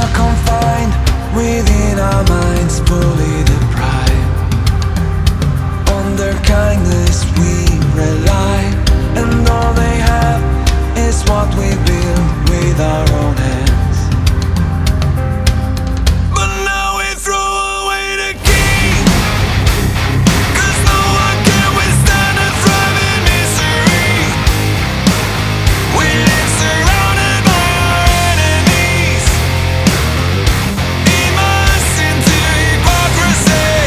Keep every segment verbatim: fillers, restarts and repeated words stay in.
confined within our minds, fully deprived. On their kindness we rely, and all they have is what we build with our own hands. But now we throw away the key, 'cause no one can withstand a thriving misery. We live surrounded by our enemies, immersed into hypocrisy.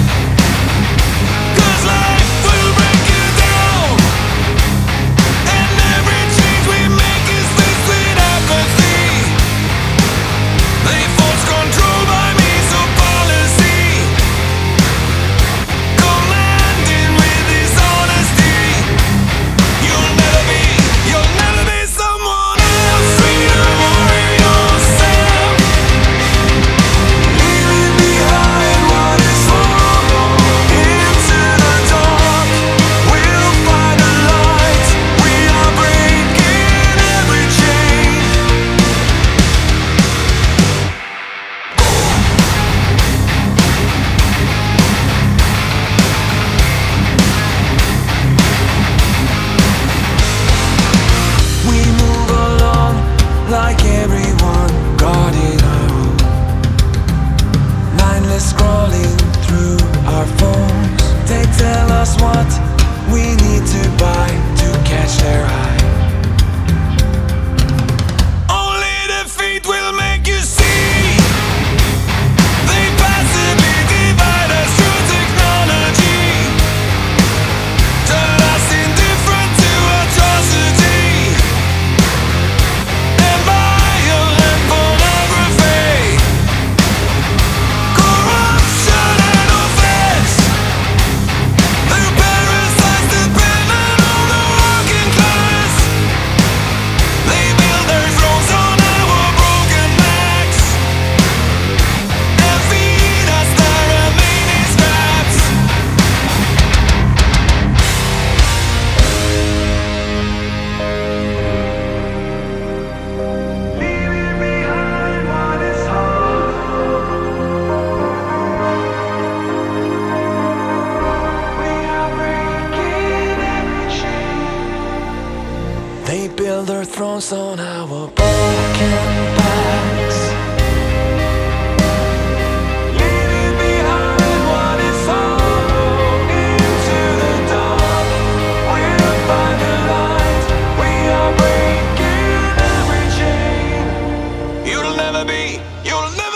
'Cause life will break you down, and every change we make is fixed with apathy. They force control by means of policy, commanding with dishonesty. You'll never be, you'll never be someone else. Freedom or yourself, leaving behind what is wrong. Into the dark, we'll find a light. We are breaking every chain. We move along like everyone, guarding our own, mindless scrolling through our phones. They tell us what we need to buy to catch their eye. Only defeat will make you see. They passively divide us through technology, turn us indifferent to atrocity, and violent pornography, corruption and offense. They parasite the payment on the working class. They build their thrones on our broken backs, and feed us their remaining scraps. Leaving behind what is hollow. We are breaking every chain. They build their thrones on our broken backs. Leaving behind what is hollow. Into the dark, we'll find the light. We are breaking every chain. You'll never be, you'll never